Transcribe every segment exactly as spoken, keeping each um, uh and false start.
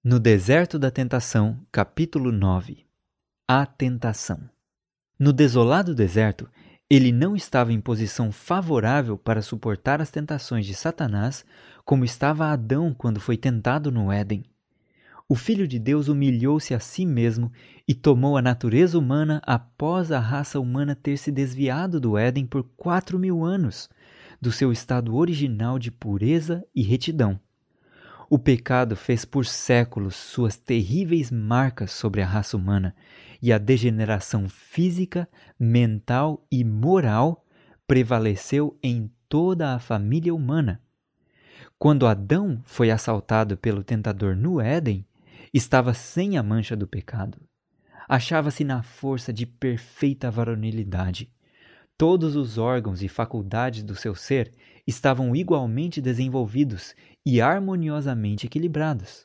No deserto da tentação, capítulo nove. A tentação. No desolado deserto, ele não estava em posição favorável para suportar as tentações de Satanás, como estava Adão quando foi tentado no Éden. O Filho de Deus humilhou-se a si mesmo e tomou a natureza humana após a raça humana ter se desviado do Éden por quatro mil anos, do seu estado original de pureza e retidão. O pecado fez por séculos suas terríveis marcas sobre a raça humana, e a degeneração física, mental e moral prevaleceu em toda a família humana. Quando Adão foi assaltado pelo tentador no Éden, estava sem a mancha do pecado. Achava-se na força de perfeita varonilidade. Todos os órgãos e faculdades do seu ser estavam igualmente desenvolvidos e harmoniosamente equilibrados.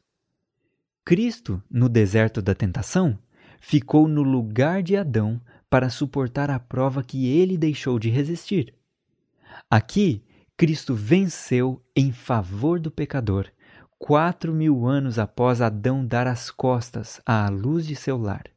Cristo, no deserto da tentação, ficou no lugar de Adão para suportar a prova que ele deixou de resistir. Aqui, Cristo venceu em favor do pecador, quatro mil anos após Adão dar as costas à luz de seu lar.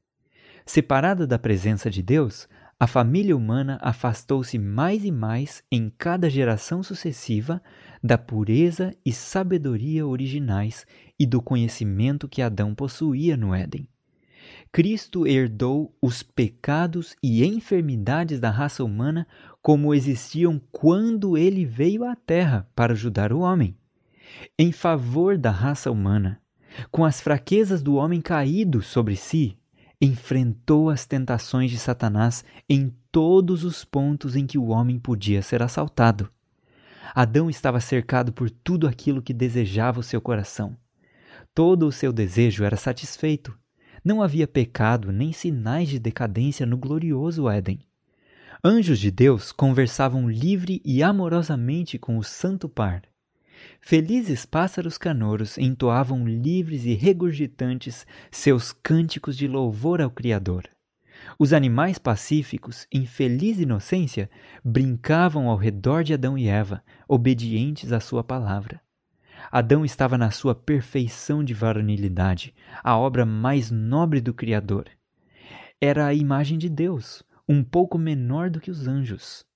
Separada da presença de Deus, a família humana afastou-se mais e mais em cada geração sucessiva da pureza e sabedoria originais e do conhecimento que Adão possuía no Éden. Cristo herdou os pecados e enfermidades da raça humana como existiam quando ele veio à Terra para ajudar o homem. Em favor da raça humana, com as fraquezas do homem caído sobre si, enfrentou as tentações de Satanás em todos os pontos em que o homem podia ser assaltado. Adão estava cercado por tudo aquilo que desejava o seu coração. Todo o seu desejo era satisfeito. Não havia pecado nem sinais de decadência no glorioso Éden. Anjos de Deus conversavam livre e amorosamente com o santo par. Felizes pássaros canouros entoavam livres e regurgitantes seus cânticos de louvor ao Criador. Os animais pacíficos, em feliz inocência, brincavam ao redor de Adão e Eva, obedientes à sua palavra. Adão estava na sua perfeição de varonilidade, a obra mais nobre do Criador. Era a imagem de Deus, um pouco menor do que os anjos.